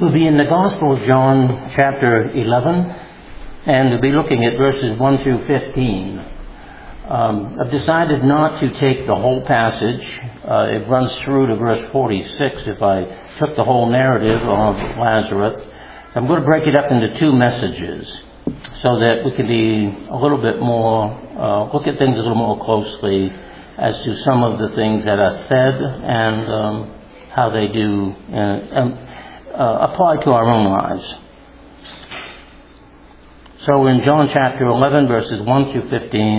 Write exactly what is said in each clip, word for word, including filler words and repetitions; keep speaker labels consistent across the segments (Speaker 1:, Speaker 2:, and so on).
Speaker 1: We'll be in the Gospel of John, chapter eleven, and we'll be looking at verses one through fifteen. Um, I've decided not to take the whole passage. Uh, it runs through to verse forty-six if I took the whole narrative of Lazarus. I'm going to break it up into two messages so that we can be a little bit more, uh, look at things a little more closely as to some of the things that are said and um, how they do uh, um, Uh, apply to our own lives. So in John chapter eleven, verses one through fifteen,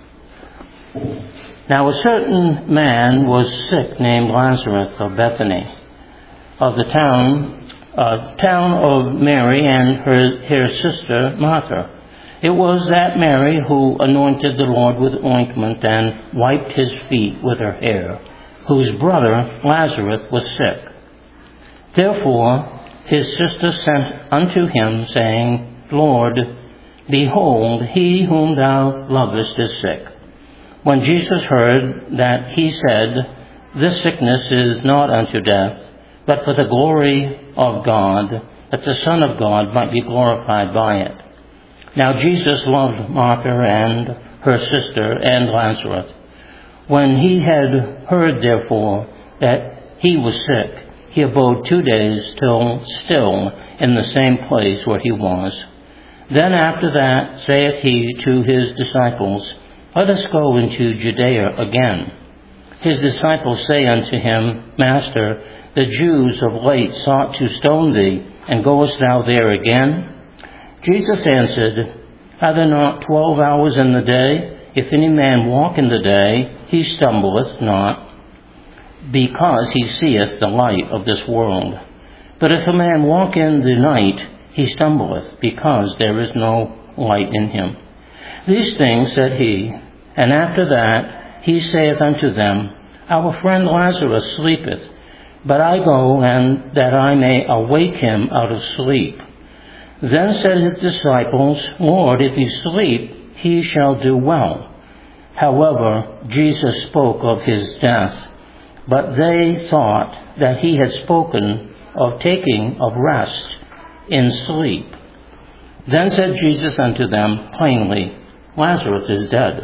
Speaker 1: now a certain man was sick named Lazarus of Bethany, of the town, uh, town of Mary and her, her sister Martha. It was that Mary who anointed the Lord with ointment and wiped his feet with her hair, whose brother Lazarus was sick. Therefore, his sister sent unto him, saying, Lord, behold, he whom thou lovest is sick. When Jesus heard that, he said, This sickness is not unto death, but for the glory of God, that the Son of God might be glorified by it. Now Jesus loved Martha and her sister and Lazarus. When he had heard, therefore, that he was sick, he abode two days till still in the same place where he was. Then after that saith he to his disciples, Let us go into Judea again. His disciples say unto him, Master, the Jews of late sought to stone thee, and goest thou there again? Jesus answered, Are there not twelve hours in the day? If any man walk in the day, he stumbleth not, because he seeth the light of this world. But if a man walk in the night, he stumbleth, because there is no light in him. These things said he, and after that he saith unto them, Our friend Lazarus sleepeth, but I go and that I may awake him out of sleep. Then said his disciples, Lord, if he sleep, he shall do well. However, Jesus spoke of his death, but they thought that he had spoken of taking of rest in sleep. Then said Jesus unto them plainly, Lazarus is dead,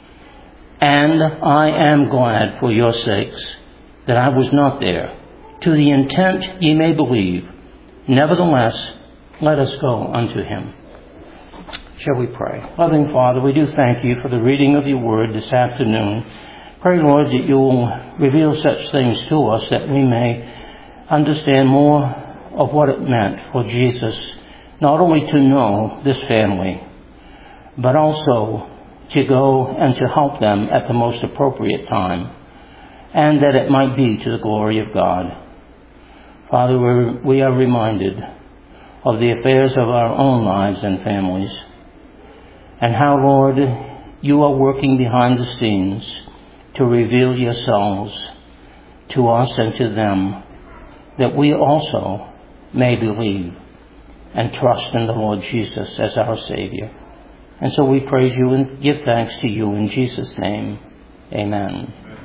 Speaker 1: and I am glad for your sakes that I was not there, to the intent ye may believe. Nevertheless, let us go unto him. Shall we pray? Loving Father, we do thank you for the reading of your word this afternoon. Pray, Lord, that you will reveal such things to us that we may understand more of what it meant for Jesus not only to know this family, but also to go and to help them at the most appropriate time, and that it might be to the glory of God. Father, we're, we are reminded of the affairs of our own lives and families, and how, Lord, you are working behind the scenes to reveal yourselves to us and to them, that we also may believe and trust in the Lord Jesus as our Savior. And so we praise you and give thanks to you in Jesus' name. Amen.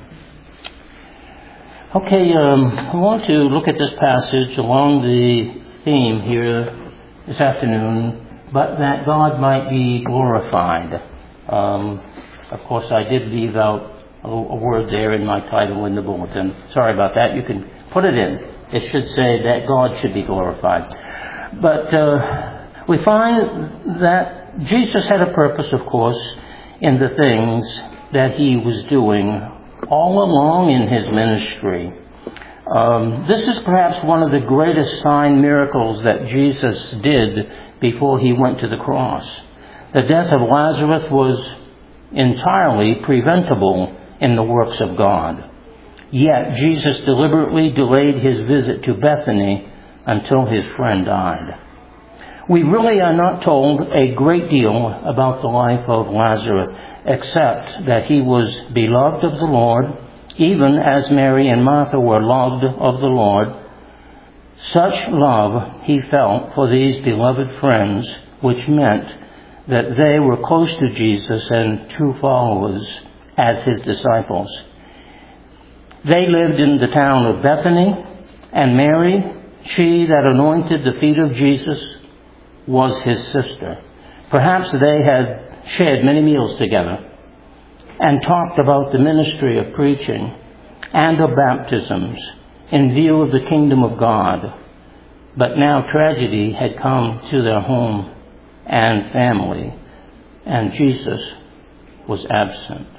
Speaker 1: Okay, um, I want to look at this passage along the theme here this afternoon, but that God might be glorified. Um, of course, I did leave out a word there in my title in the bulletin. Sorry about that. You can put it in. It should say that God should be glorified. But uh, we find that Jesus had a purpose, of course, in the things that he was doing all along in his ministry. Um, this is perhaps one of the greatest sign miracles that Jesus did before he went to the cross. The death of Lazarus was entirely preventable in the works of God. Yet Jesus deliberately delayed his visit to Bethany until his friend died. We really are not told a great deal about the life of Lazarus, except that he was beloved of the Lord, even as Mary and Martha were loved of the Lord. Such love he felt for these beloved friends, which meant that they were close to Jesus and true followers as his disciples. They lived in the town of Bethany, and Mary She that anointed the feet of Jesus was his sister. Perhaps they had shared many meals together and talked about the ministry of preaching and of baptisms in view of the kingdom of God. But now tragedy had come to their home and family, and Jesus was absent.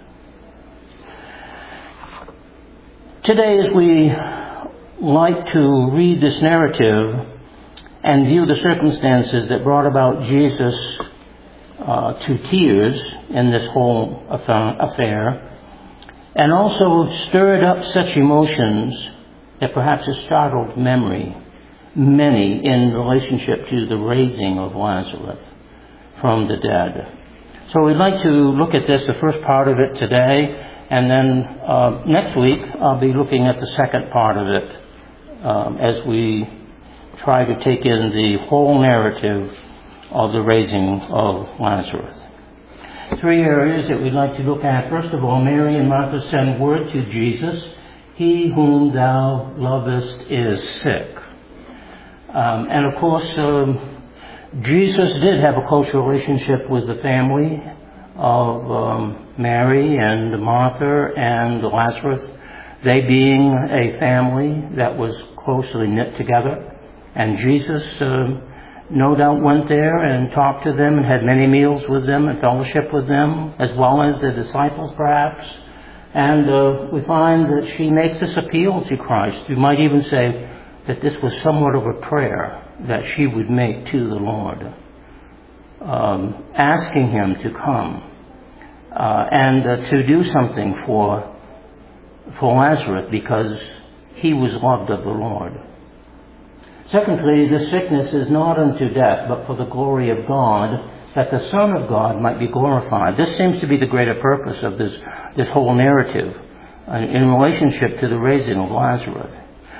Speaker 1: Today, as we like to read this narrative and view the circumstances that brought about Jesus uh, to tears in this whole affair, and also stirred up such emotions that perhaps it startled memory, many in relationship to the raising of Lazarus from the dead. So we'd like to look at this, the first part of it today, and then uh, next week I'll be looking at the second part of it um, as we try to take in the whole narrative of the raising of Lazarus. Three areas that we'd like to look at. First of all, Mary and Martha send word to Jesus, "He whom thou lovest is sick." Um, and of course, um, Jesus did have a close relationship with the family of um, Mary and Martha and Lazarus, they being a family that was closely knit together. And Jesus um, no doubt went there and talked to them and had many meals with them and fellowship with them, as well as the disciples perhaps. And uh, we find that she makes this appeal to Christ. You might even say that this was somewhat of a prayer that she would make to the Lord, um, asking him to come uh, and uh, to do something for for Lazarus, because he was loved of the Lord. Secondly, this sickness is not unto death, but for the glory of God, that the Son of God might be glorified. This seems to be the greater purpose of this, this whole narrative uh, in relationship to the raising of Lazarus.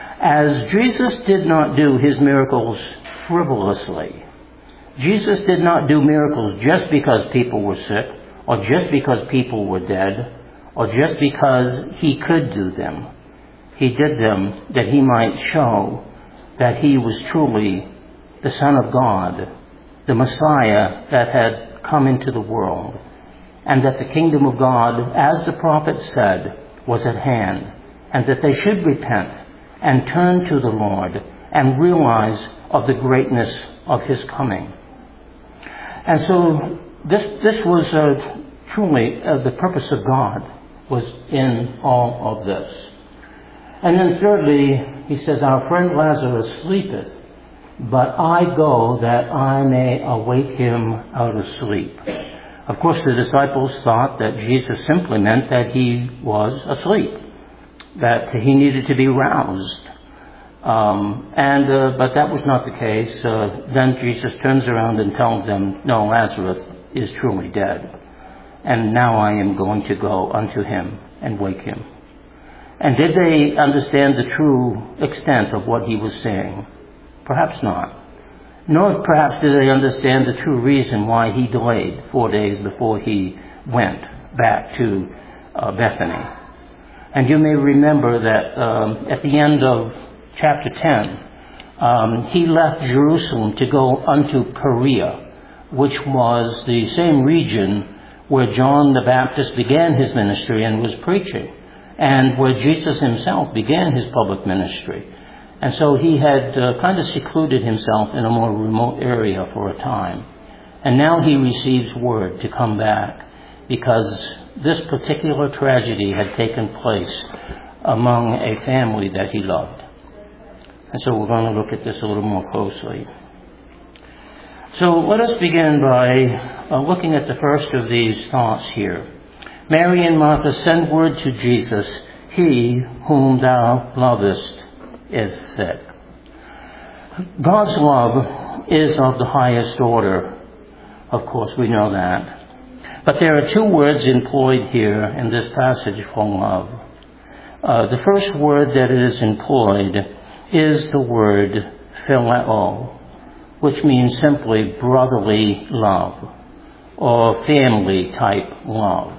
Speaker 1: As Jesus did not do his miracles frivolously, Jesus did not do miracles just because people were sick, or just because people were dead, or just because he could do them. He did them that he might show that he was truly the Son of God, the Messiah that had come into the world, and that the kingdom of God, as the prophet said, was at hand, and that they should repent and turn to the Lord and realize of the greatness of his coming. And so this this was uh, truly uh, the purpose of God was in all of this. And then thirdly, he says, "Our friend Lazarus sleepeth, but I go that I may awake him out of sleep." Of course, the disciples thought that Jesus simply meant that he was asleep, that he needed to be roused. Um, and uh, but that was not the case. Uh, then Jesus turns around and tells them, "No, Lazarus is truly dead. And now I am going to go unto him and wake him." And did they understand the true extent of what he was saying? Perhaps not. Nor perhaps did they understand the true reason why he delayed four days before he went back to uh, Bethany. And you may remember that um, at the end of chapter ten, um, he left Jerusalem to go unto Perea, which was the same region where John the Baptist began his ministry and was preaching, and where Jesus himself began his public ministry. And so he had uh, kind of secluded himself in a more remote area for a time. And now he receives word to come back, because this particular tragedy had taken place among a family that he loved. And so we're going to look at this a little more closely. So let us begin by uh, looking at the first of these thoughts here. Mary and Martha send word to Jesus, "He whom thou lovest is sick." God's love is of the highest order. Of course, we know that. But there are two words employed here in this passage for love. Uh, the first word that is employed is the word phileo, which means simply brotherly love or family type love.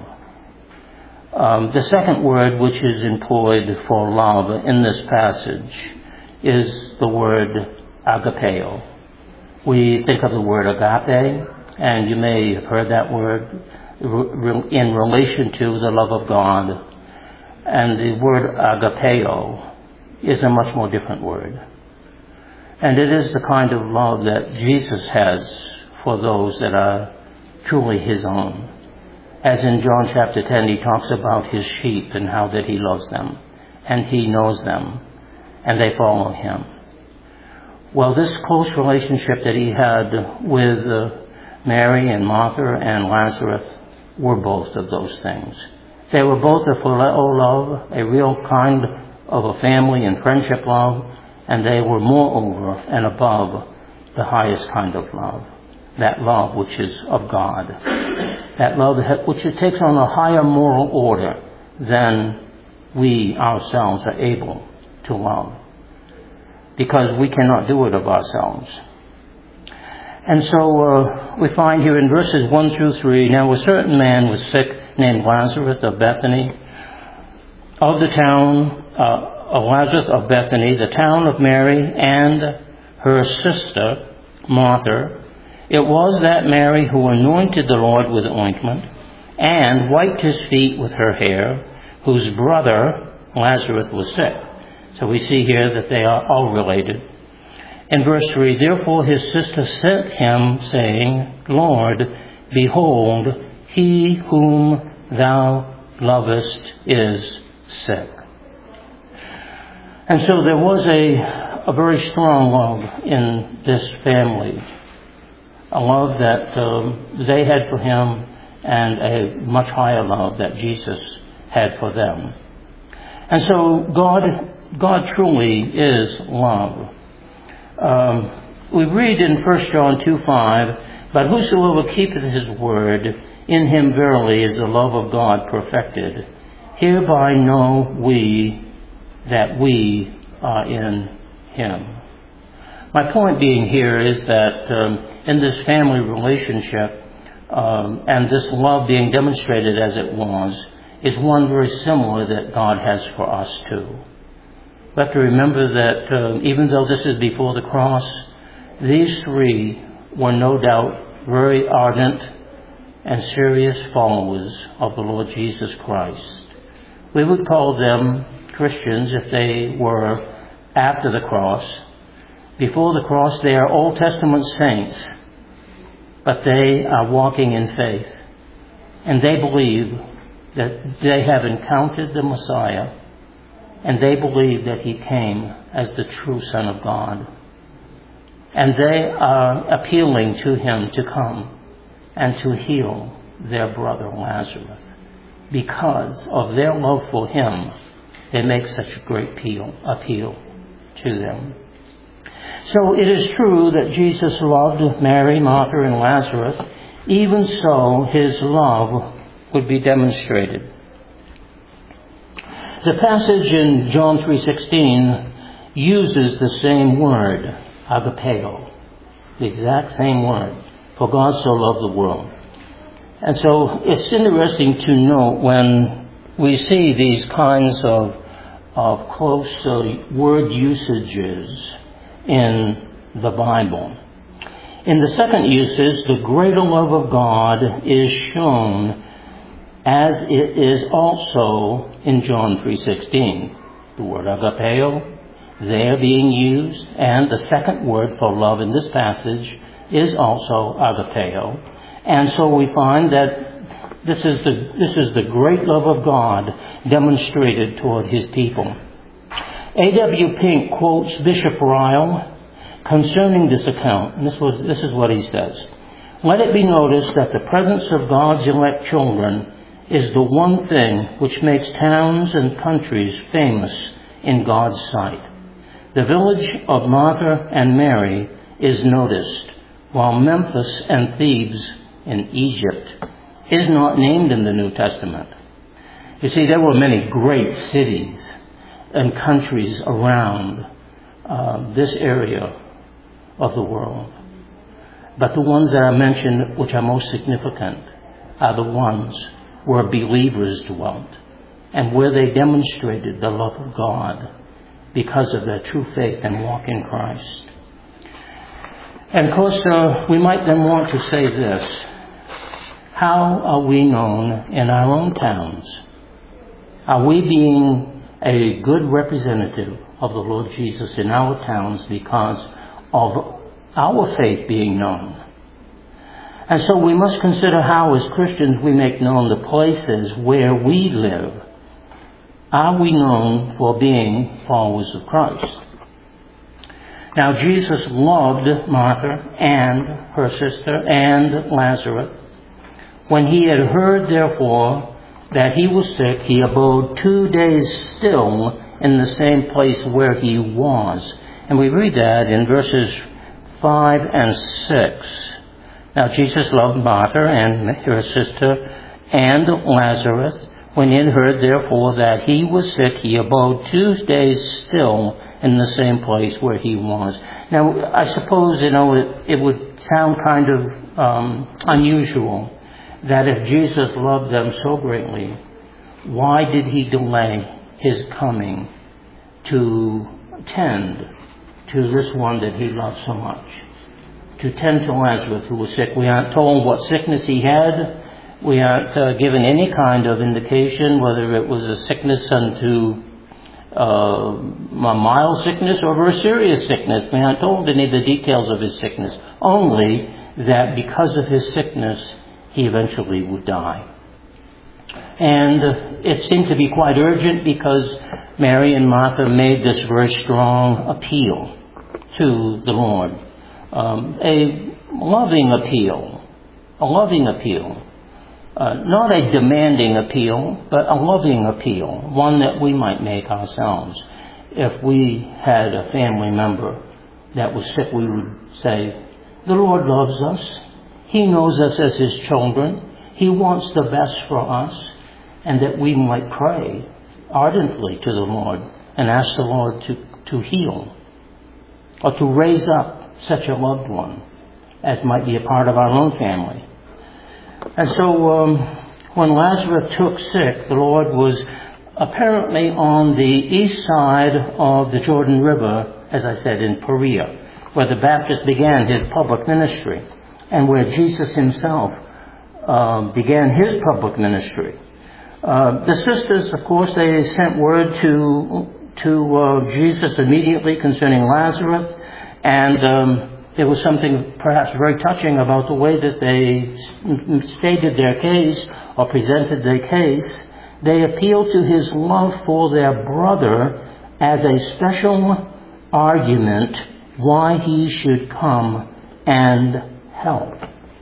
Speaker 1: Um, the second word which is employed for love in this passage is the word agapeo. We think of the word agape, and you may have heard that word in relation to the love of God. And the word agapeo is a much more different word. And it is the kind of love that Jesus has for those that are truly his own. As in John chapter ten, he talks about his sheep and how that he loves them, and he knows them, and they follow him. Well, this close relationship that he had with uh, Mary and Martha and Lazarus were both of those things. They were both a phileo love, a real kind of a family and friendship love, and they were moreover and above the highest kind of love, that love which is of God, that love which it takes on a higher moral order than we ourselves are able to love, because we cannot do it of ourselves. And so uh, we find here in verses one through three, now a certain man was sick named Lazarus of Bethany, of the town uh, of Lazarus of Bethany, the town of Mary and her sister Martha. It was that Mary who anointed the Lord with ointment and wiped his feet with her hair, whose brother Lazarus was sick. So we see here that they are all related. In verse three, therefore his sister sent him, saying, Lord, behold, he whom thou lovest is sick. And so there was a, a very strong love in this family, a love that um, they had for him and a much higher love that Jesus had for them. And so God, God truly is love. Um, we read in First John two five, but whosoever keepeth his word, in him verily is the love of God perfected. Hereby know we that we are in him. My point being here is that um, in this family relationship, um, and this love being demonstrated as it was, is one very similar that God has for us too. We have to remember that uh, even though this is before the cross, these three were no doubt very ardent and serious followers of the Lord Jesus Christ. We would call them Christians if they were after the cross. Before the cross, they are Old Testament saints, but they are walking in faith. And they believe that they have encountered the Messiah, and they believe that he came as the true Son of God. And they are appealing to him to come and to heal their brother Lazarus. Because of their love for him, they make such a great appeal, appeal to them. So it is true that Jesus loved Mary, Martha, and Lazarus. Even so, his love would be demonstrated. The passage in John three sixteen uses the same word, agapeo, the exact same word, for God so loved the world. And so it's interesting to note when we see these kinds of, of close uh, word usages in the Bible. In the second uses, the greater love of God is shown as it is also in John three sixteen. The word agapeo there being used, and the second word for love in this passage is also agapeo. And so we find that this is the this is the great love of God demonstrated toward his people. A W Pink quotes Bishop Ryle concerning this account, and this was this is what he says. Let it be noticed that the presence of God's elect children is the one thing which makes towns and countries famous in God's sight. The village of Martha and Mary is noticed, while Memphis and Thebes in Egypt is not named in the New Testament. You see, there were many great cities and countries around uh, this area of the world. But the ones that are mentioned, which are most significant, are the ones where believers dwelt and where they demonstrated the love of God because of their true faith and walk in Christ. And of course, uh, we might then want to say this. How are we known in our own towns? Are we being a good representative of the Lord Jesus in our towns because of our faith being known? And so we must consider how, as Christians, we make known the places where we live. Are we known for being followers of Christ? Now, Jesus loved Martha and her sister and Lazarus. When he had heard, therefore, that he was sick, he abode two days still in the same place where he was. And we read that in verses five and six. Now, Jesus loved Martha and her sister and Lazarus. When he had heard, therefore, that he was sick, he abode two days still in the same place where he was. Now, I suppose, you know, it, it would sound kind of um, unusual that if Jesus loved them so greatly, why did he delay his coming to tend to this one that he loved so much? To tend to Lazarus, who was sick. We aren't told what sickness he had. We aren't uh, given any kind of indication whether it was a sickness unto uh, a mild sickness or a very serious sickness. We aren't told any of the details of his sickness. Only that because of his sickness, he eventually would die. And it seemed to be quite urgent because Mary and Martha made this very strong appeal to the Lord. Um, a loving appeal. A loving appeal. Uh, not a demanding appeal, but a loving appeal. One that we might make ourselves. If we had a family member that was sick, we would say, the Lord loves us. He knows us as his children. He wants the best for us. And that we might pray ardently to the Lord and ask the Lord to, to heal or to raise up such a loved one as might be a part of our own family. And so um, when Lazarus took sick, the Lord was apparently on the east side of the Jordan River, as I said, in Perea, where the Baptist began his public ministry and where Jesus himself uh, began his public ministry. Uh, the sisters, of course, they sent word to to uh, Jesus immediately concerning Lazarus, and um, there was something perhaps very touching about the way that they stated their case or presented their case. They appealed to his love for their brother as a special argument why he should come and help.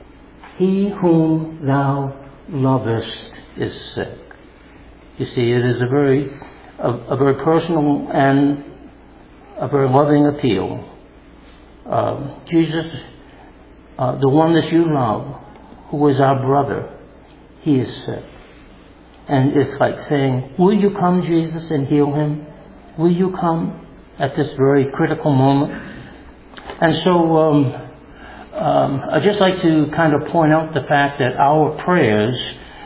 Speaker 1: He whom thou lovest is sick. You see, it is a very, a, a very personal and a very loving appeal. Uh, Jesus, uh, the one that you love, who is our brother, he is sick. And it's like saying, will you come, Jesus, and heal him? Will you come at this very critical moment? And so um, um, I'd just like to kind of point out the fact that our prayers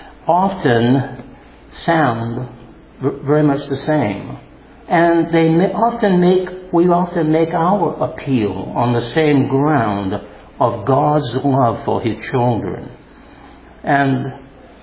Speaker 1: often sound very much the same. And they may often make, we often make our appeal on the same ground of God's love for his children. And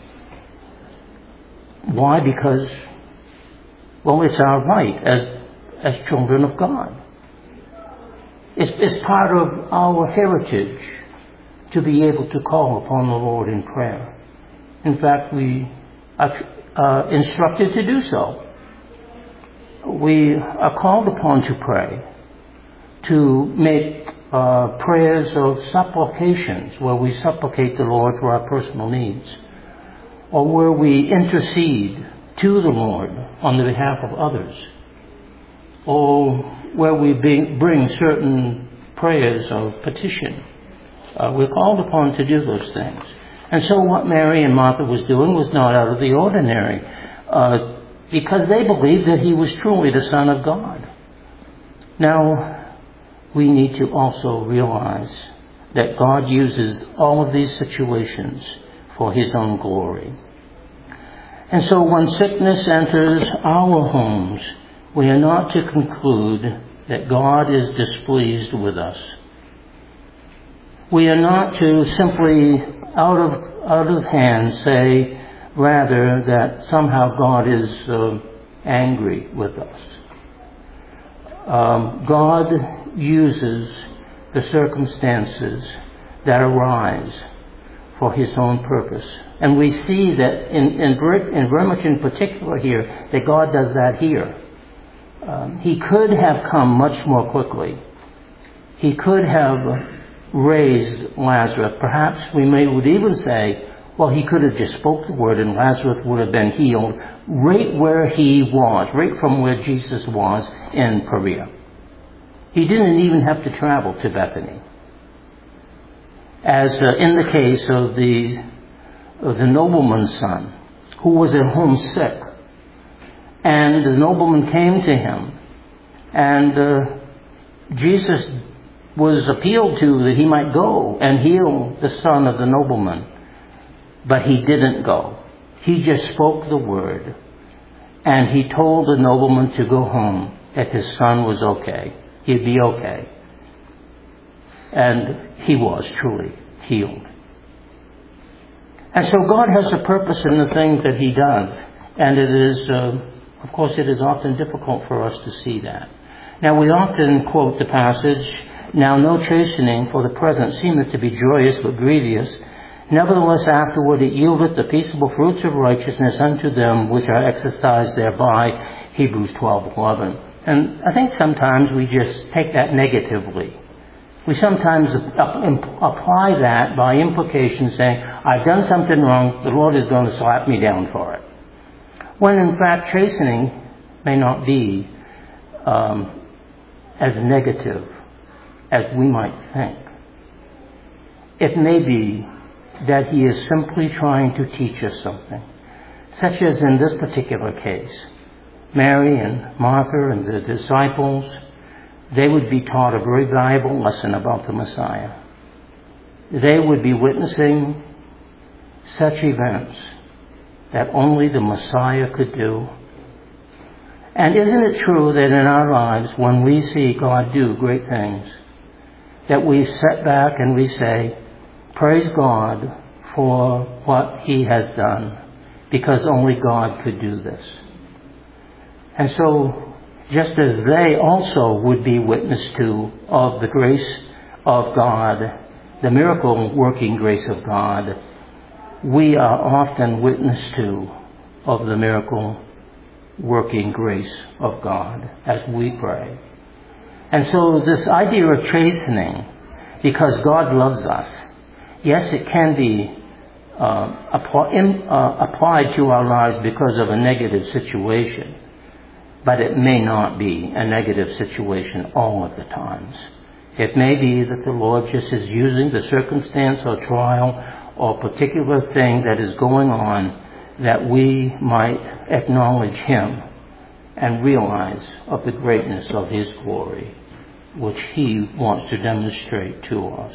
Speaker 1: why? Because, well, it's our right as, as children of God. It's, it's part of our heritage to be able to call upon the Lord in prayer. In fact, we are uh, instructed to do so. We are called upon to pray, to make uh, prayers of supplications, where we supplicate the Lord for our personal needs, or where we intercede to the Lord on the behalf of others, or where we bring certain prayers of petition. Uh, we're called upon to do those things. And so what Mary and Martha was doing was not out of the ordinary, uh, because they believed that he was truly the Son of God. Now, we need to also realize that God uses all of these situations for his own glory. And so when sickness enters our homes, We are not to conclude that God is displeased with us. We are not to simply, out of, out of hand, say, rather, that somehow God is uh, angry with us. Um, God uses the circumstances that arise for His own purpose. And we see that in, in, in very much in particular here, that God does that here. Um, he could have come much more quickly. He could have raised Lazarus. Perhaps we may would even say, well, he could have just spoke the word and Lazarus would have been healed right where he was, right from where Jesus was in Perea. He didn't even have to travel to Bethany. As uh, in the case of the, of the nobleman's son, who was at home sick. And the nobleman came to him, and uh, Jesus was appealed to that he might go and heal the son of the nobleman. But he didn't go. He just spoke the word, and he told the nobleman to go home, that his son was okay. He'd be okay. And he was truly healed. And so God has a purpose in the things that He does, and it is... Uh, Of course, it is often difficult for us to see that. Now, we often quote the passage, "Now no chastening for the present seemeth to be joyous but grievous. Nevertheless, afterward it yieldeth the peaceable fruits of righteousness unto them which are exercised thereby." Hebrews twelve eleven. And I think sometimes we just take that negatively. We sometimes apply that by implication, saying, I've done something wrong, the Lord is going to slap me down for it. When in fact chastening may not be um, as negative as we might think. It may be that He is simply trying to teach us something, such as in this particular case. Mary and Martha and the disciples, they would be taught a very valuable lesson about the Messiah. They would be witnessing such events that only the Messiah could do. And isn't it true that in our lives, when we see God do great things, that we sit back and we say, praise God for what He has done, because only God could do this. And so, just as they also would be witness to of the grace of God, the miracle-working grace of God, we are often witness to of the miracle working grace of God as we pray. And so this idea of chastening, because God loves us, yes, it can be uh, apply, in, uh, applied to our lives because of a negative situation, but it may not be a negative situation all of the times. It may be that the Lord just is using the circumstance or trial or particular thing that is going on, that we might acknowledge Him and realize of the greatness of His glory, which He wants to demonstrate to us.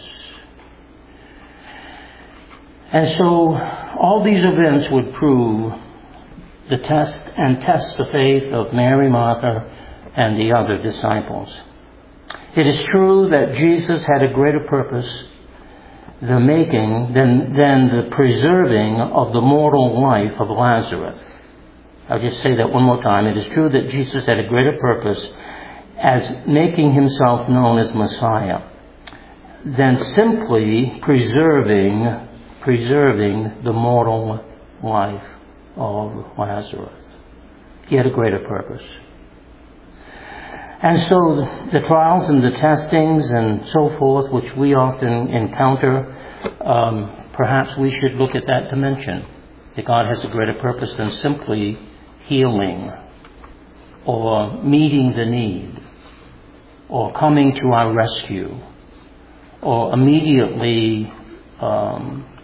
Speaker 1: And so all these events would prove the test and test the faith of Mary, Martha, and the other disciples. It is true that Jesus had a greater purpose the making than, than the preserving of the mortal life of Lazarus. I'll just say that one more time. It is true that Jesus had a greater purpose as making Himself known as Messiah than simply preserving, preserving the mortal life of Lazarus. He had a greater purpose. And so the trials and the testings and so forth, which we often encounter, um, perhaps we should look at that dimension, that God has a greater purpose than simply healing or meeting the need or coming to our rescue or immediately um,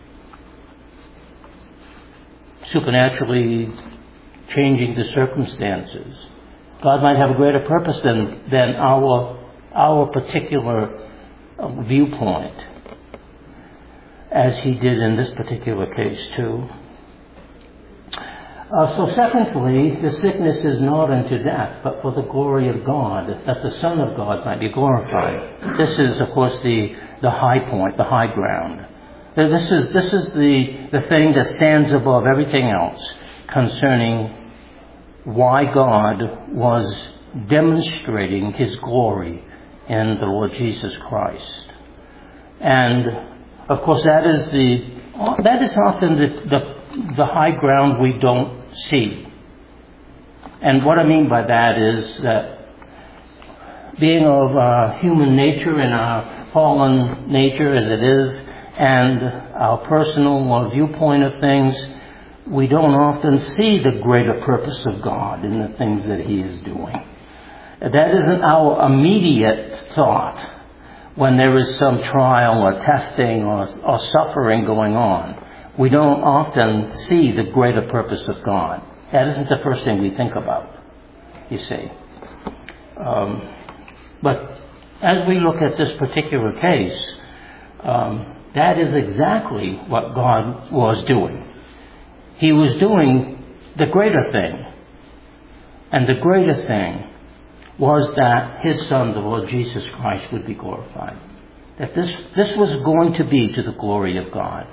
Speaker 1: supernaturally changing the circumstances. God might have a greater purpose than, than our, our particular viewpoint, as He did in this particular case too. Uh, so secondly, the sickness is not unto death, but for the glory of God, that the Son of God might be glorified. This is, of course, the, the high point, the high ground. This is, this is the, the thing that stands above everything else concerning why God was demonstrating His glory in the Lord Jesus Christ. And, of course, that is the that is often the, the, the high ground we don't see. And what I mean by that is that being of uh, human nature and our fallen nature as it is, and our personal viewpoint of things, we don't often see the greater purpose of God in the things that He is doing. That isn't our immediate thought when there is some trial or testing or, or suffering going on. We don't often see the greater purpose of God. That isn't the first thing we think about, you see. Um, but as we look at this particular case, um, that is exactly what God was doing. He was doing the greater thing. And the greater thing was that His Son, the Lord Jesus Christ, would be glorified. That this, this was going to be to the glory of God.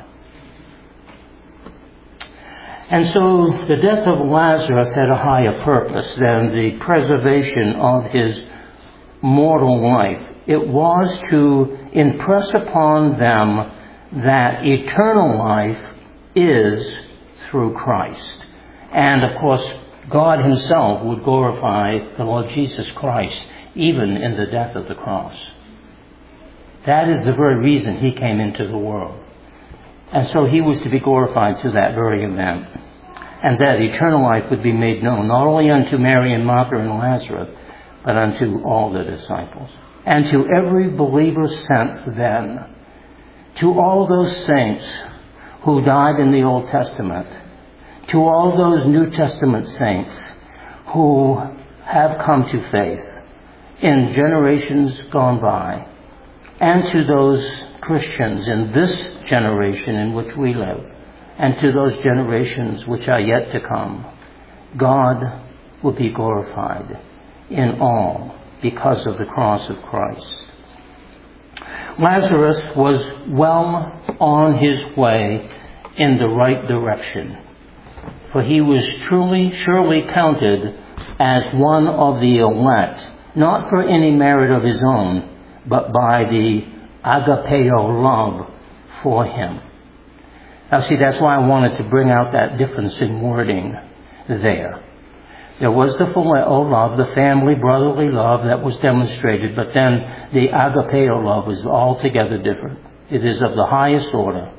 Speaker 1: And so the death of Lazarus had a higher purpose than the preservation of his mortal life. It was to impress upon them that eternal life is through Christ. And of course, God Himself would glorify the Lord Jesus Christ even in the death of the cross. That is the very reason He came into the world. And so He was to be glorified through that very event. And that eternal life would be made known not only unto Mary and Martha and Lazarus, but unto all the disciples. And to every believer since then, to all those saints who died in the Old Testament, to all those New Testament saints who have come to faith in generations gone by, and to those Christians in this generation in which we live, and to those generations which are yet to come, God will be glorified in all because of the cross of Christ. Lazarus was well on his way in the right direction, for he was truly, surely counted as one of the elect, not for any merit of his own, but by the agapeo love for Him. Now see, that's why I wanted to bring out that difference in wording there. There was the phileo love, the family brotherly love that was demonstrated, but then the agapeo love is altogether different. It is of the highest order.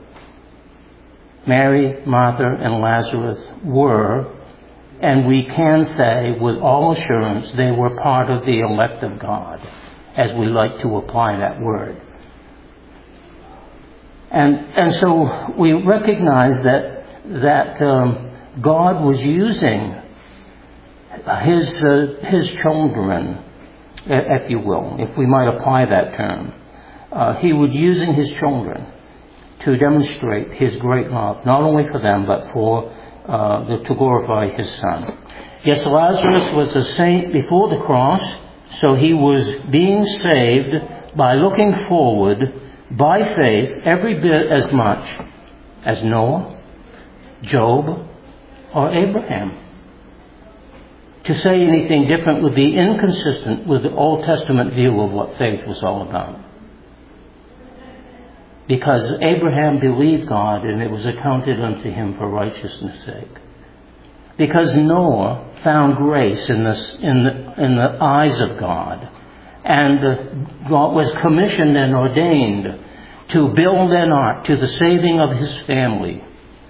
Speaker 1: Mary, Martha, and Lazarus were, and we can say with all assurance, they were part of the elect of God, as we like to apply that word. And and so we recognize that that um, God was using His uh, His children, if you will, if we might apply that term. Uh, he was using His children to demonstrate His great love, not only for them, but for uh, the, to glorify His Son. Yes, Lazarus was a saint before the cross, so he was being saved by looking forward by faith every bit as much as Noah, Job, or Abraham. To say anything different would be inconsistent with the Old Testament view of what faith was all about. Because Abraham believed God and it was accounted unto him for righteousness' sake. Because Noah found grace in the, in the, in the eyes of God. And God was commissioned and ordained to build an ark to the saving of his family.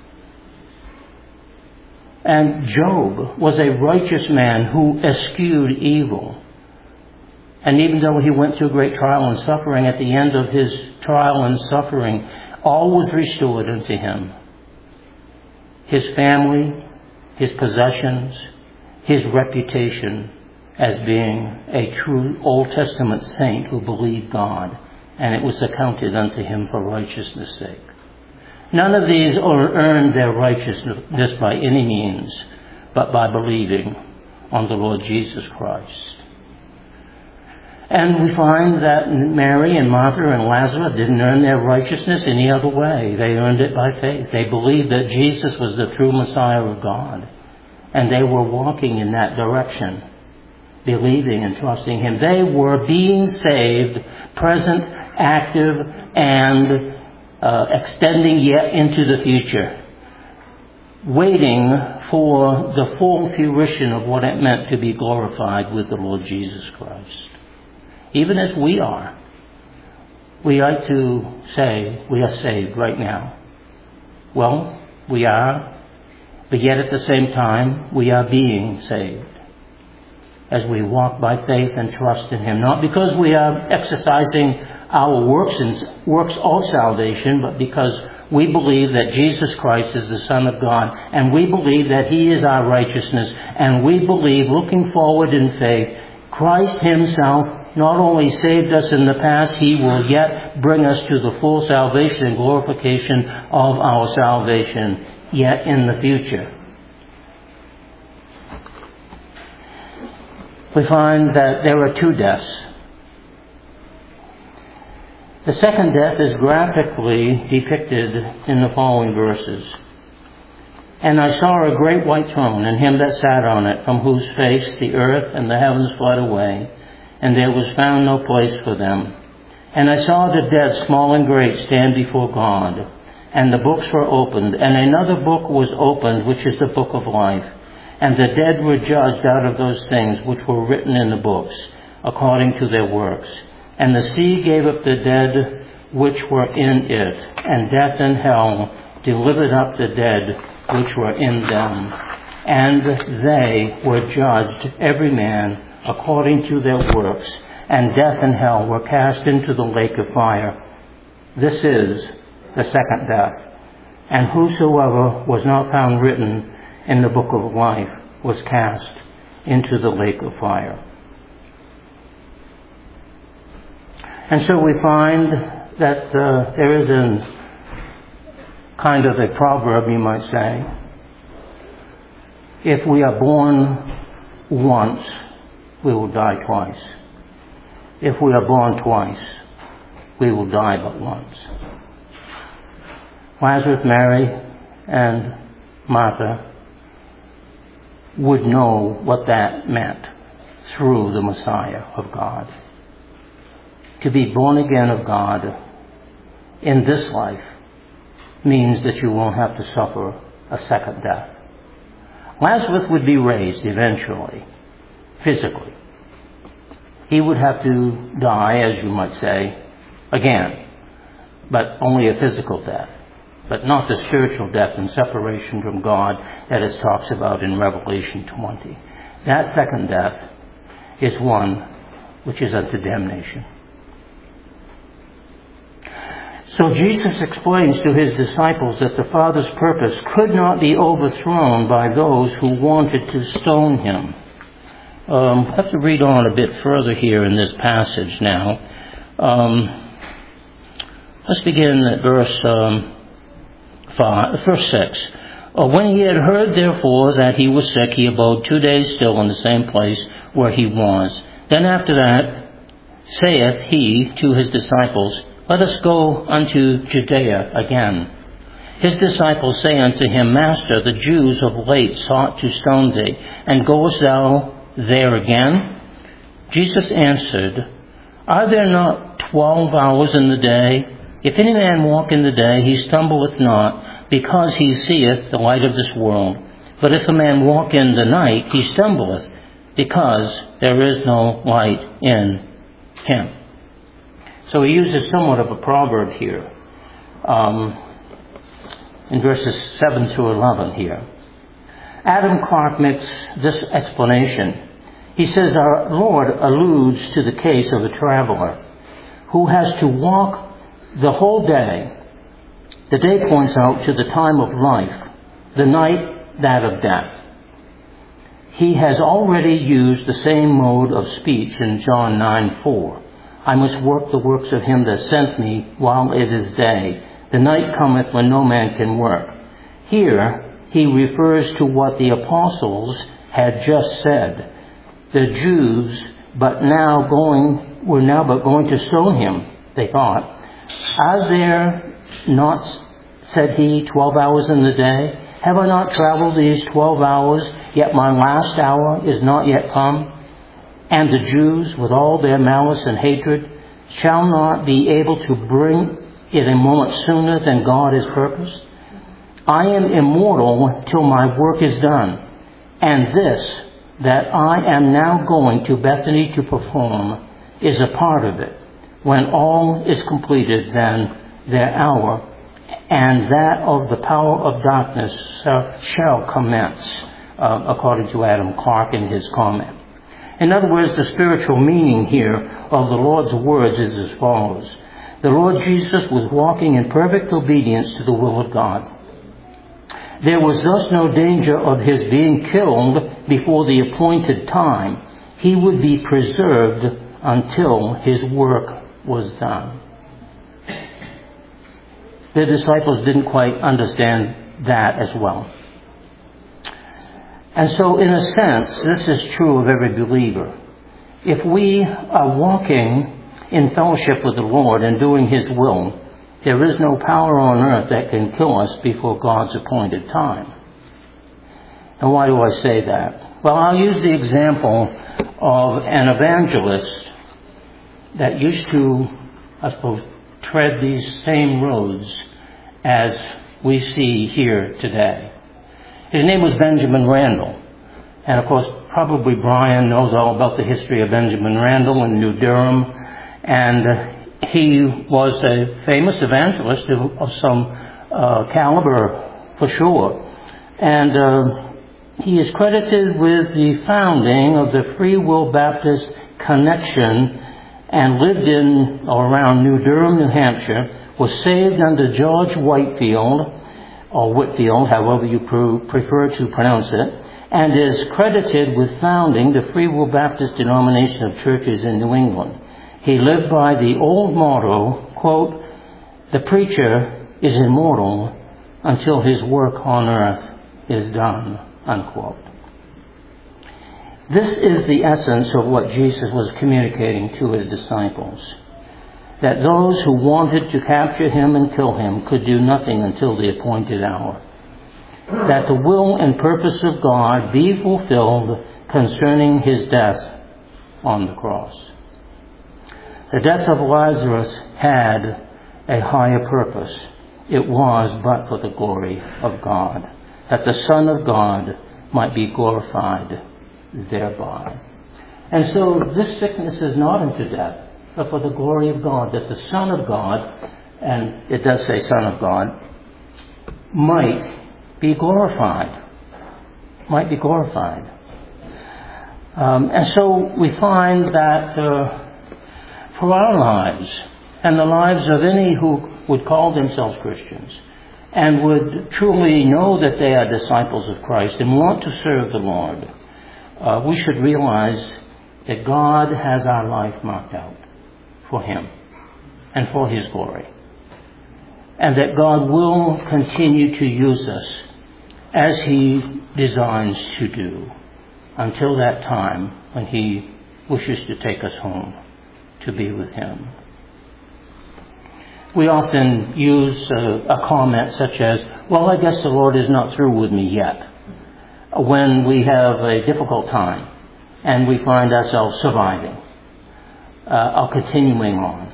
Speaker 1: And Job was a righteous man who eschewed evil. And even though he went through great trial and suffering, at the end of his trial and suffering, all was restored unto him. His family, his possessions, his reputation as being a true Old Testament saint who believed God, and it was accounted unto him for righteousness' sake. None of these earned their righteousness by any means, but by believing on the Lord Jesus Christ. And we find that Mary and Martha and Lazarus didn't earn their righteousness any other way. They earned it by faith. They believed that Jesus was the true Messiah of God. And they were walking in that direction, believing and trusting Him. They were being saved, present, active, and uh, extending yet into the future, waiting for the full fruition of what it meant to be glorified with the Lord Jesus Christ. Even as we are, we like to say we are saved right now. Well, we are, but yet at the same time, we are being saved as we walk by faith and trust in Him. Not because we are exercising our works and works of salvation, but because we believe that Jesus Christ is the Son of God, and we believe that He is our righteousness, and we believe, looking forward in faith, Christ Himself not only saved us in the past, He will yet bring us to the full salvation and glorification of our salvation yet in the future. We find that there are two deaths. The second death is graphically depicted in the following verses. And I saw a great white throne, and Him that sat on it, from whose face the earth and the heavens fled away, and there was found no place for them. And I saw the dead, small and great, stand before God, and the books were opened, and another book was opened, which is the book of life. And the dead were judged out of those things which were written in the books, according to their works. And the sea gave up the dead which were in it, and death and hell delivered up the dead which were in them. And they were judged, every man, according to their works, and death and hell were cast into the lake of fire. This is the second death. And whosoever was not found written in the book of life was cast into the lake of fire. And so we find that uh, there is a kind of a proverb, you might say. If we are born once, we will die twice. If we are born twice, we will die but once. Lazarus, Mary, and Martha would know what that meant through the Messiah of God. To be born again of God in this life means that you won't have to suffer a second death. Lazarus would be raised eventually, physically. He would have to die, as you might say, again, but only a physical death, but not the spiritual death and separation from God that it talks about in Revelation twenty. That second death is one which is unto damnation. So Jesus explains to His disciples that the Father's purpose could not be overthrown by those who wanted to stone Him. Um, I have to read on a bit further here in this passage now. Um, let's begin at verse um, five, verse six. Uh, when he had heard, therefore, that he was sick, he abode two days still in the same place where he was. Then after that saith he to his disciples, Let us go unto Judea again. His disciples say unto him, Master, the Jews of late sought to stone thee, and goest thou there again? Jesus answered, Are there not twelve hours in the day? If any man walk in the day, he stumbleth not, because he seeth the light of this world. But if a man walk in the night, he stumbleth, because there is no light in him. So he uses somewhat of a proverb here, um, in verses seven through eleven here. Adam Clarke makes this explanation. He says our Lord alludes to the case of a traveler who has to walk the whole day. The day points out to the time of life, the night that of death. He has already used the same mode of speech in John nine four. I must work the works of him that sent me while it is day. The night cometh when no man can work. Here he refers to what the apostles had just said. The Jews but now going were now but going to stone him, they thought. Are there not, said he, twelve hours in the day? Have I not traveled these twelve hours, yet my last hour is not yet come? And the Jews, with all their malice and hatred, shall not be able to bring it a moment sooner than God has purposed? I am immortal till my work is done, and this, that I am now going to Bethany to perform, is a part of it. When all is completed, then their hour and that of the power of darkness shall commence, uh, according to Adam Clarke in his comment. In other words, the spiritual meaning here of the Lord's words is as follows. The Lord Jesus was walking in perfect obedience to the will of God. There was thus no danger of his being killed before the appointed time. He would be preserved until his work was done. The disciples didn't quite understand that as well. And so, in a sense, this is true of every believer. If we are walking in fellowship with the Lord and doing his will, there is no power on earth that can kill us before God's appointed time. And why do I say that? Well, I'll use the example of an evangelist that used to, I suppose, tread these same roads as we see here today. His name was Benjamin Randall. And of course, probably Brian knows all about the history of Benjamin Randall in New Durham. And he was a famous evangelist of, of some uh, caliber for sure. And uh, he is credited with the founding of the Free Will Baptist Connection and lived in or around New Durham, New Hampshire, was saved under George Whitefield, or Whitfield, however you prefer to pronounce it, and is credited with founding the Free Will Baptist denomination of churches in New England. He lived by the old motto, quote, the preacher is immortal until his work on earth is done, unquote. This is the essence of what Jesus was communicating to his disciples. That those who wanted to capture him and kill him could do nothing until the appointed hour. That the will and purpose of God be fulfilled concerning his death on the cross. The death of Lazarus had a higher purpose. It was but for the glory of God, that the Son of God might be glorified thereby. And so this sickness is not unto death, but for the glory of God, that the Son of God, and it does say Son of God, might be glorified. Might be glorified. Um, and so we find that uh, for our lives, and the lives of any who would call themselves Christians, and would truly know that they are disciples of Christ and want to serve the Lord, uh, we should realize that God has our life marked out for him and for his glory. And that God will continue to use us as he designs to do until that time when he wishes to take us home to be with him. We often use a, a comment such as, well, I guess the Lord is not through with me yet, when we have a difficult time and we find ourselves surviving uh, or continuing on.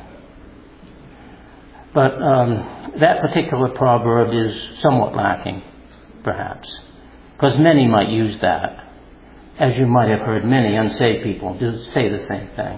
Speaker 1: But um, that particular proverb is somewhat lacking, perhaps, because many might use that, as you might have heard many unsaved people do say the same thing.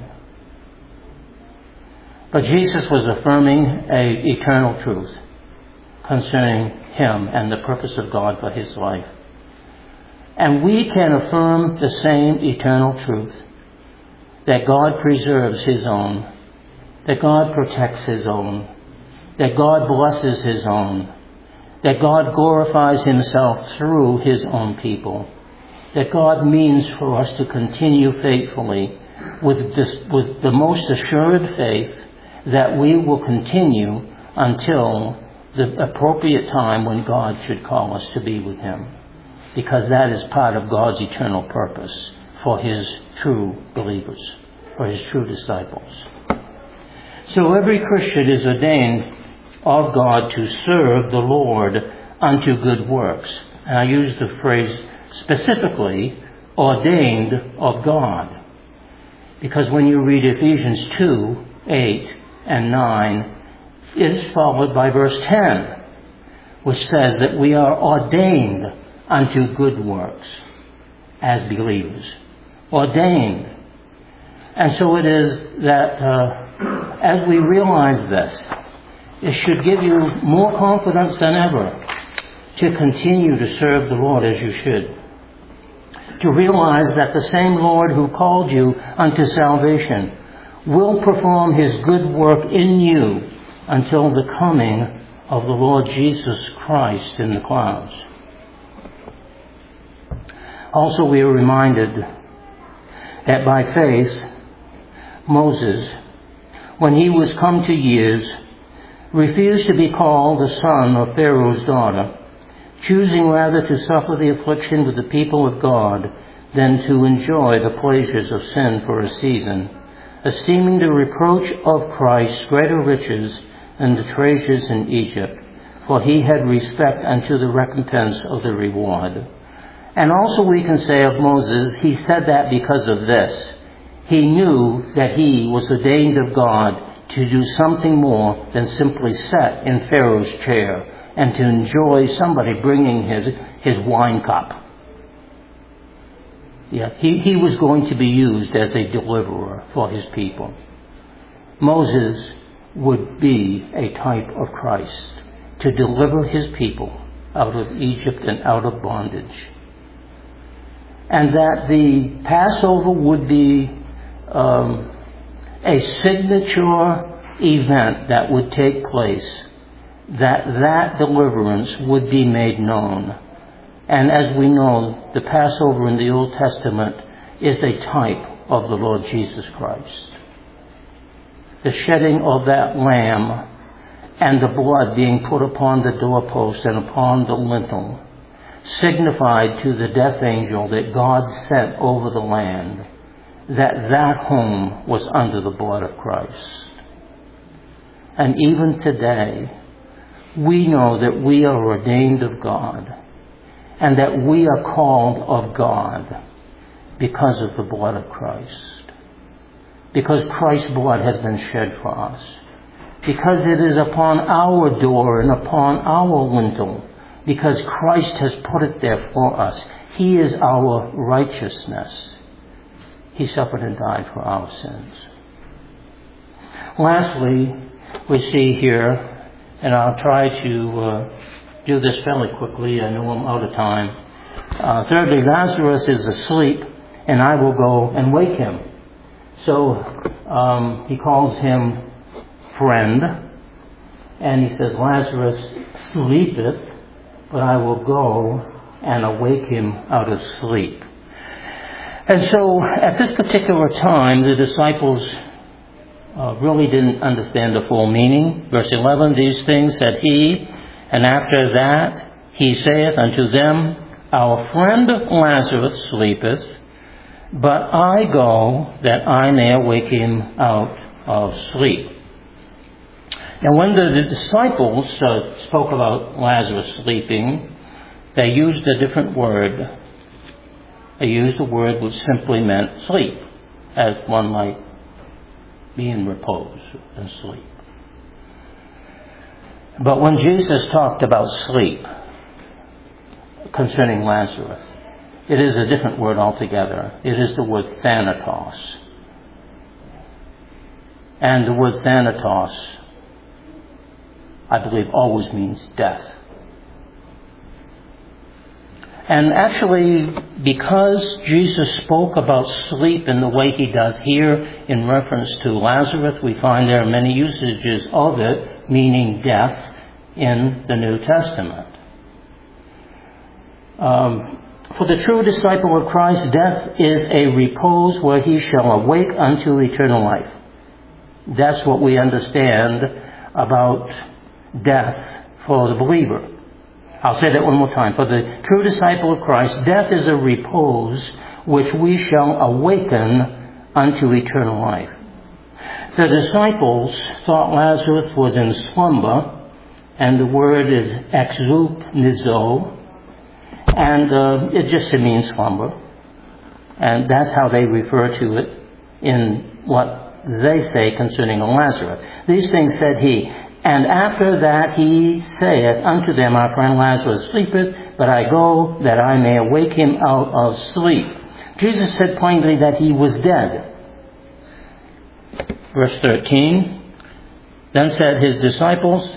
Speaker 1: But Jesus was affirming an eternal truth concerning him and the purpose of God for his life. And we can affirm the same eternal truth, that God preserves his own, that God protects his own, that God blesses his own, that God glorifies himself through his own people, that God means for us to continue faithfully with, this, with the most assured faith that we will continue until the appropriate time when God should call us to be with Him, because that is part of God's eternal purpose for His true believers, for His true disciples. So every Christian is ordained of God to serve the Lord unto good works. And I use the phrase specifically, ordained of God. Because when you read Ephesians two, eight, and nine, it is followed by verse ten, which says that we are ordained unto good works as believers. Ordained. And so it is that uh, as we realize this, it should give you more confidence than ever to continue to serve the Lord as you should. To realize that the same Lord who called you unto salvation will perform His good work in you until the coming of the Lord Jesus Christ in the clouds. Also, we are reminded that by faith, Moses, when he was come to years, refused to be called the son of Pharaoh's daughter, choosing rather to suffer the affliction with the people of God than to enjoy the pleasures of sin for a season, esteeming the reproach of Christ greater riches than the treasures in Egypt, for he had respect unto the recompense of the reward. And also we can say of Moses, he said that because of this. He knew that he was ordained of God to do something more than simply sit in Pharaoh's chair and to enjoy somebody bringing his, his wine cup. Yes, he, he was going to be used as a deliverer for his people. Moses would be a type of Christ to deliver his people out of Egypt and out of bondage. And that the Passover would be um, a signature event that would take place, that that deliverance would be made known. And as we know, the Passover in the Old Testament is a type of the Lord Jesus Christ. The shedding of that lamb and the blood being put upon the doorpost and upon the lintel signified to the death angel that God sent over the land that that home was under the blood of Christ. And even today, we know that we are ordained of God and that we are called of God because of the blood of Christ. Because Christ's blood has been shed for us. Because it is upon our door and upon our lintel. Because Christ has put it there for us. He is our righteousness. He suffered and died for our sins. Lastly, we see here, and I'll try to uh, do this fairly quickly. I know I'm out of time. Uh, thirdly, Lazarus is asleep, and I will go and wake him. So um, he calls him friend, and he says, Lazarus sleepeth, but I will go and awake him out of sleep. And so at this particular time, the disciples uh, really didn't understand the full meaning. Verse eleven, these things said he, and after that he saith unto them, our friend Lazarus sleepeth, but I go that I may awake him out of sleep. Now when the, the disciples uh, spoke about Lazarus sleeping, they used a different word. They used a word which simply meant sleep, as one might be in repose and sleep. But when Jesus talked about sleep concerning Lazarus, it is a different word altogether. It is the word thanatos. And the word thanatos, I believe, always means death. And actually, because Jesus spoke about sleep in the way he does here in reference to Lazarus, we find there are many usages of it, meaning death, in the New Testament. Um, for the true disciple of Christ, death is a repose where he shall awake unto eternal life. That's what we understand about death for the believer. I'll say that one more time. For the true disciple of Christ, death is a repose which we shall awaken unto eternal life. The disciples thought Lazarus was in slumber, and the word is exupnizo, and uh, it just means slumber. And that's how they refer to it in what they say concerning Lazarus. These things said he, and after that he saith unto them, our friend Lazarus sleepeth, but I go that I may awake him out of sleep. Jesus said plainly that he was dead. Verse thirteen, then said his disciples,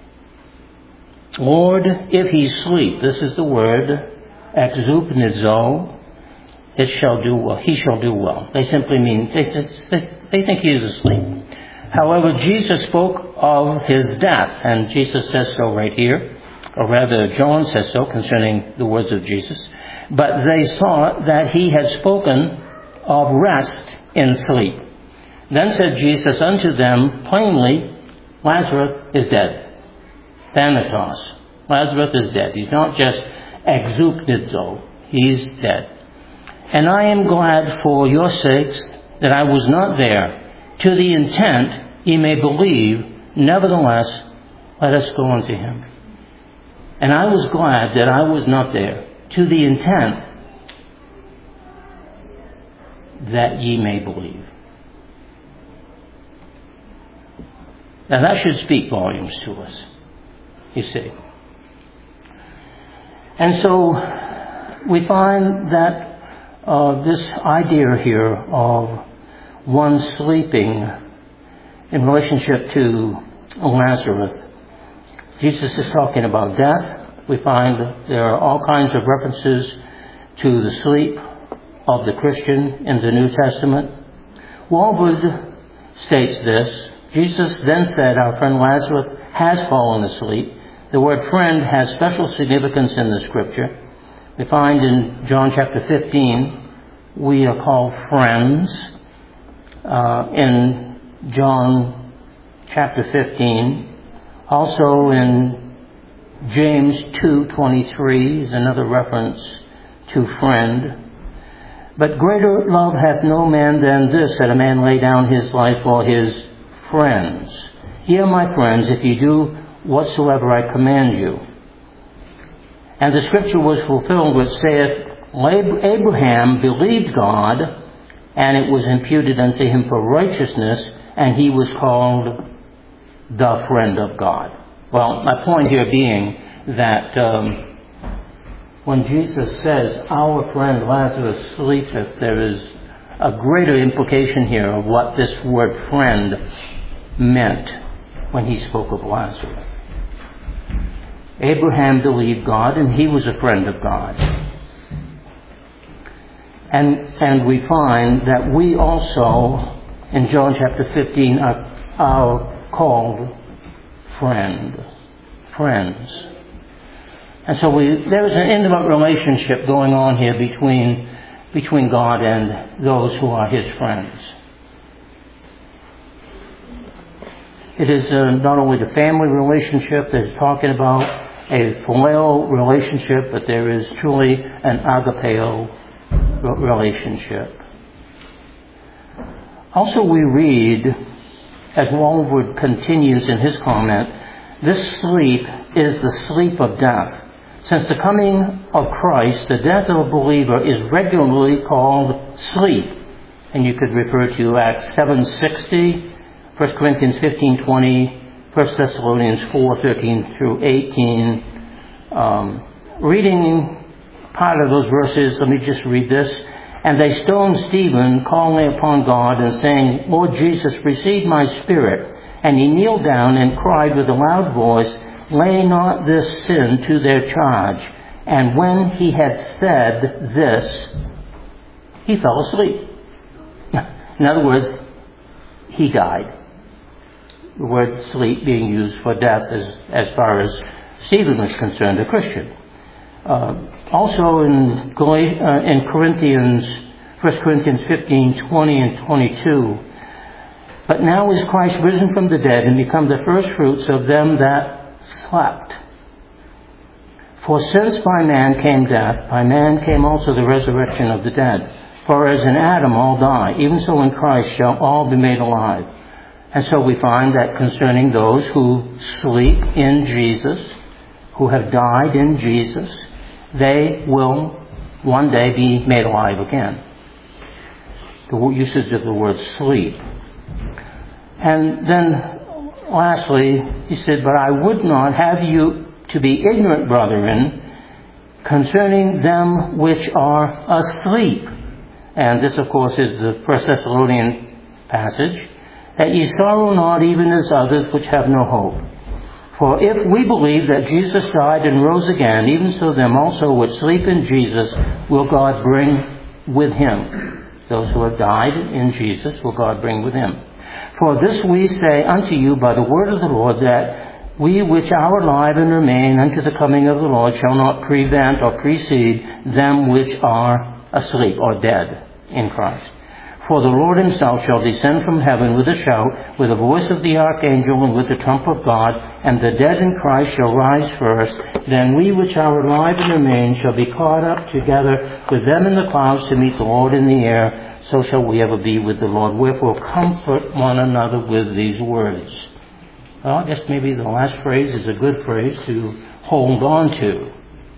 Speaker 1: Lord, if he sleep, this is the word, exupnizo, it shall do well. He shall do well. They simply mean, they, they, they think he is asleep. However, Jesus spoke of his death, and Jesus says so right here, or rather John says so concerning the words of Jesus. But they saw that he had spoken of rest in sleep. Then said Jesus unto them plainly, Lazarus is dead. Thanatos. Lazarus is dead. He's not just exupnizo. He's dead. And I am glad for your sakes that I was not there, to the intent ye may believe. Nevertheless, let us go unto him. And I was glad that I was not there, to the intent that ye may believe. Now that should speak volumes to us, you see. And so we find that uh, this idea here of one sleeping in relationship to Lazarus, Jesus is talking about death. We find there are all kinds of references to the sleep of the Christian in the New Testament. Walvoord states this. Jesus then said, our friend Lazarus has fallen asleep. The word friend has special significance in the scripture. We find in John chapter fifteen, we are called friends. Uh, in John chapter fifteen, also in James two twenty-three is another reference to friend. But greater love hath no man than this, that a man lay down his life for his friends. Ye are my friends, if ye do whatsoever I command you. And the scripture was fulfilled which saith, Abraham believed God, and it was imputed unto him for righteousness, and he was called the friend of God. Well, my point here being that um, when Jesus says, our friend Lazarus sleepeth, there is a greater implication here of what this word friend meant when he spoke of Lazarus. Abraham believed God, and he was a friend of God. And and we find that we also, in John chapter fifteen, are, are called friend, friends. And so we, there is an intimate relationship going on here between, between God and those who are his friends. It is uh, not only the family relationship that is talking about, a phileo relationship, but there is truly an agapeo relationship. Also we read, as Walvoord continues in his comment, this sleep is the sleep of death. Since the coming of Christ, the death of a believer is regularly called sleep. And you could refer to Acts seven sixty, First Corinthians fifteen twenty, First Thessalonians four thirteen through eighteen. Um, reading part of those verses, let me just read this. And they stoned Stephen, calling upon God and saying, Lord Jesus, receive my spirit. And he kneeled down and cried with a loud voice, Lay not this sin to their charge. And when he had said this, he fell asleep. In other words, he died. The word sleep being used for death as, as far as Stephen was concerned, a Christian. Uh, also in, Gal- uh, in Corinthians, First Corinthians fifteen twenty and twenty-two, but now is Christ risen from the dead and become the first fruits of them that slept. For since by man came death, by man came also the resurrection of the dead. For as in Adam all die, even so in Christ shall all be made alive. And so we find that concerning those who sleep in Jesus, who have died in Jesus, they will one day be made alive again. The usage of the word sleep. And then lastly, he said, but I would not have you to be ignorant, brethren, concerning them which are asleep. And this, of course, is the First Thessalonian passage, that ye sorrow not even as others which have no hope. For if we believe that Jesus died and rose again, even so them also which sleep in Jesus will God bring with him. Those who have died in Jesus will God bring with him. For this we say unto you by the word of the Lord, that we which are alive and remain unto the coming of the Lord shall not prevent or precede them which are asleep or dead in Christ. For the Lord himself shall descend from heaven with a shout, with the voice of the archangel, and with the trump of God, and the dead in Christ shall rise first. Then we which are alive and remain shall be caught up together with them in the clouds to meet the Lord in the air. So shall we ever be with the Lord. Wherefore comfort one another with these words. Well, I guess maybe the last phrase is a good phrase to hold on to.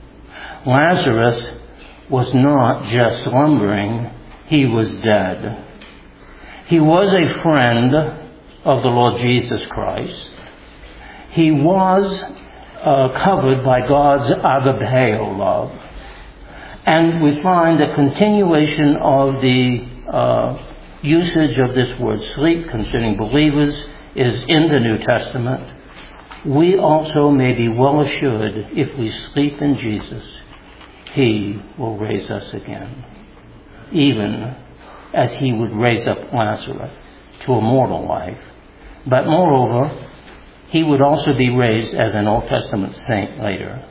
Speaker 1: Lazarus was not just slumbering. He was dead. He was a friend of the Lord Jesus Christ. He was uh, covered by God's agapeo love. And we find a continuation of the uh, usage of this word sleep concerning believers is in the New Testament. We also may be well assured if we sleep in Jesus, he will raise us again. Even as he would raise up Lazarus to a mortal life. But moreover, he would also be raised as an Old Testament saint later.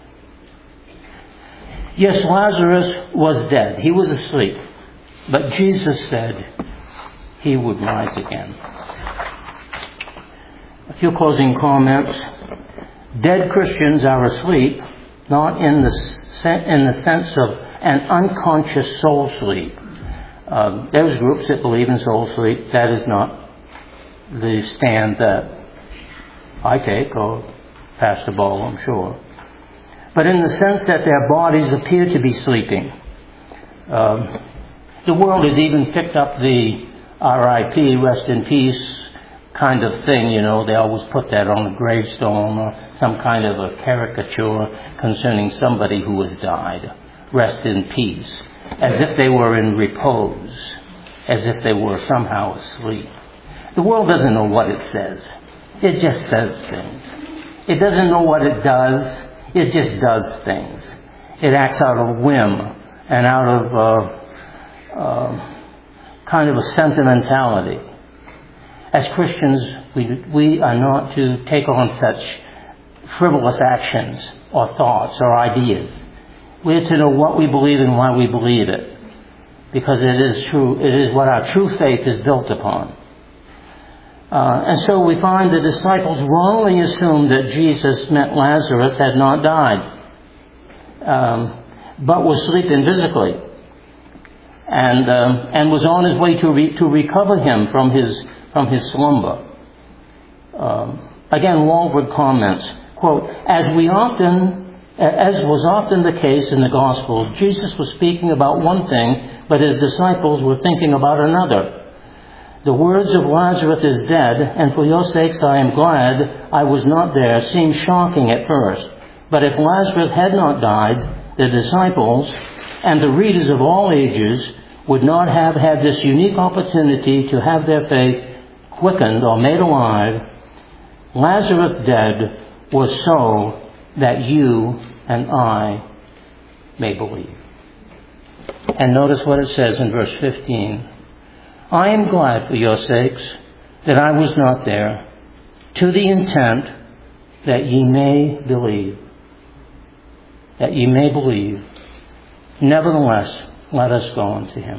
Speaker 1: Yes, Lazarus was dead. He was asleep. But Jesus said he would rise again. A few closing comments. Dead Christians are asleep, not in the, in the sense of an unconscious soul sleep. Um, there's groups that believe in soul sleep. That is not the stand that I take, or Pastor Ball, I'm sure. But in the sense that their bodies appear to be sleeping. Um, the world has even picked up the R I P, rest in peace, kind of thing, you know. They always put that on a gravestone or some kind of a caricature concerning somebody who has died. Rest in peace. As if they were in repose, as if they were somehow asleep. The world doesn't know what it says. It just says things. It doesn't know what it does. It just does things. It acts out of whim and out of uh, uh, kind of a sentimentality. As Christians, we, we are not to take on such frivolous actions or thoughts or ideas. We are to know what we believe and why we believe it. Because it is true. It is what our true faith is built upon. Uh, and so we find the disciples wrongly assumed that Jesus meant Lazarus had not died, um, but was sleeping physically, and um, and was on his way to re- to recover him from his from his slumber. Um, again, Walvoord comments, quote, as we often. As was often the case in the Gospel, Jesus was speaking about one thing, but his disciples were thinking about another. The words of Lazarus is dead, and for your sakes I am glad I was not there, seem shocking at first. But if Lazarus had not died, the disciples and the readers of all ages would not have had this unique opportunity to have their faith quickened or made alive. Lazarus dead was so that you and I may believe. And notice what it says in verse fifteen. I am glad for your sakes that I was not there, to the intent that ye may believe. That ye may believe. Nevertheless, let us go unto him.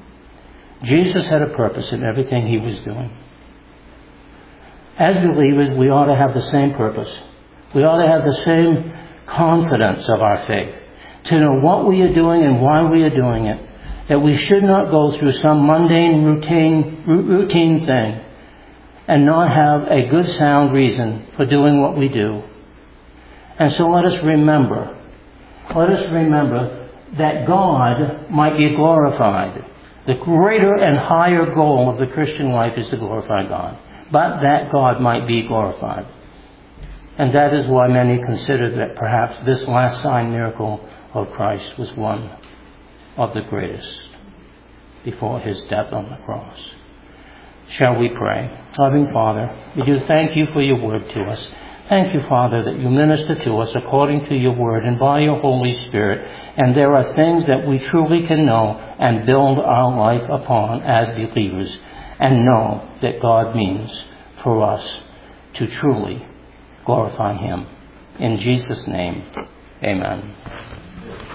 Speaker 1: Jesus had a purpose in everything he was doing. As believers, we ought to have the same purpose. We ought to have the same confidence of our faith, to know what we are doing and why we are doing it, that we should not go through some mundane routine, routine thing and not have a good sound reason for doing what we do. And so let us remember, let us remember that God might be glorified. The greater and higher goal of the Christian life is to glorify God, but that God might be glorified. And that is why many consider that perhaps this last sign miracle of Christ was one of the greatest before his death on the cross. Shall we pray? Loving Father, we do thank you for your word to us. Thank you, Father, that you minister to us according to your word and by your Holy Spirit. And there are things that we truly can know and build our life upon as believers, and know that God means for us to truly glorify him. In Jesus' name, amen.